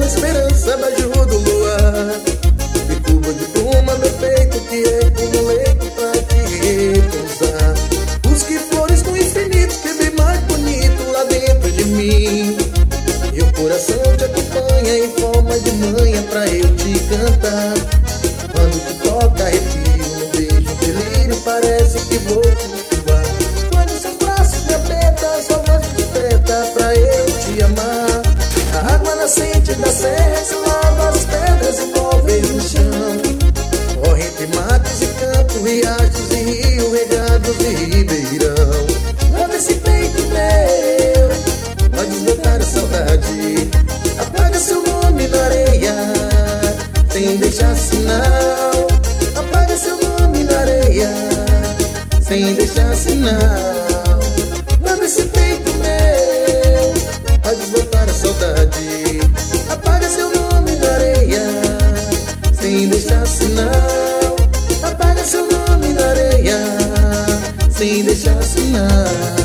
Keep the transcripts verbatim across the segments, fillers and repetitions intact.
esperança beijo do luar. E curva de pluma meu peito que é como leito pra te repousar. Busque flores no infinito que vem mais bonito lá dentro de mim. E o coração te acompanha em forma de manha pra eu te cantar. Quando tu toca arrepio, no beijo delírio parece que vou flutuar. Quando seus braços me apertam, sua voz me desperta pra eu te amar. A água nascente da serra se lava as pedras imóveis no chão. Corre entre matos e campos, riachos e rios regados e ribeirão. Lava esse peito meu, pode desbotar a saudade. Apaga seu nome na areia, sem deixar sinal. Apaga seu nome na areia, sem deixar sinal. Lava esse peito meu, pode desbotar a saudade. Apaga seu nome na areia, sem deixar sinal. Apaga seu nome na areia, sem deixar sinal.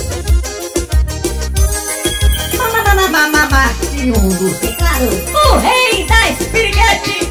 Martinho do Teclado, o rei da espiriguete.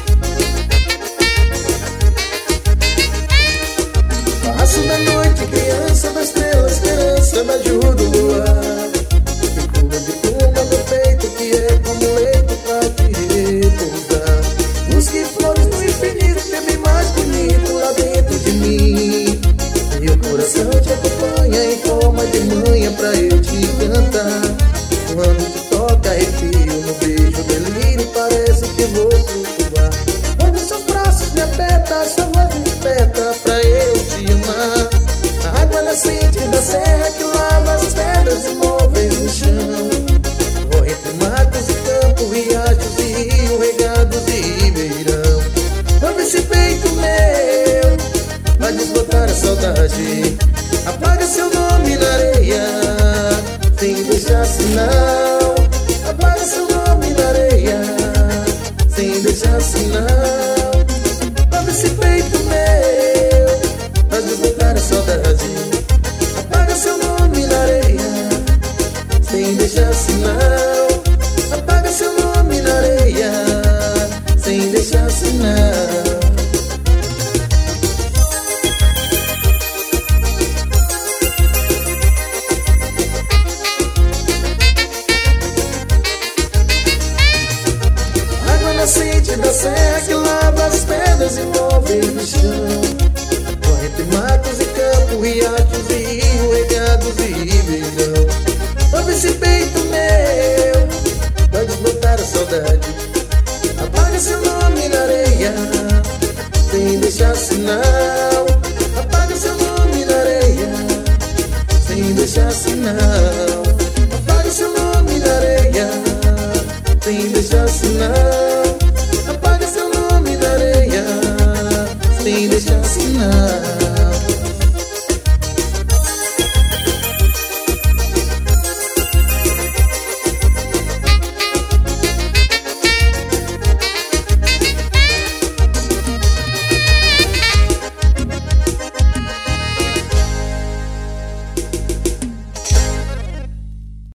Passo da noite, criança da estrela, esperança da ajuda do luar. E curva de pluma meu peito que é como leito pra te repousar. Busque flores no infinito que é bem mais bonito lá dentro de mim. E o coração te acompanha em forma de manha pra eu te cantar. Quando tu toca arrepio, no beijo delírio parece que vou flutuar. Quando seus braços me apertam, sua voz me desperta pra eu te amar. A água nascente da serra que lava as pedras imóveis no chão. Corre entre matos e campos, riachos e rios regados e ribeirão. Lava esse peito meu, vai desbotar a saudade. Apaga seu nome na areia, sem deixar sinal. Apaga seu nome na areia, sem deixar sinal. Lava esse peito meu, faz desbotar a saudade. Apaga seu nome na areia, sem deixar sinal. Apaga seu nome na areia, sem deixar sinal. Nascente da serra que lava as pedras imóveis no chão. Corre entre matos e campos, riachos e rios regados e ribeirão. Lava esse peito meu, vai desbotar a saudade. Apaga seu nome na areia, sem deixar sinal. Apaga seu nome na areia, sem deixar sinal. Apaga seu nome na areia, sem deixar sinal. Apaga seu nome na areia, sem deixar sinal.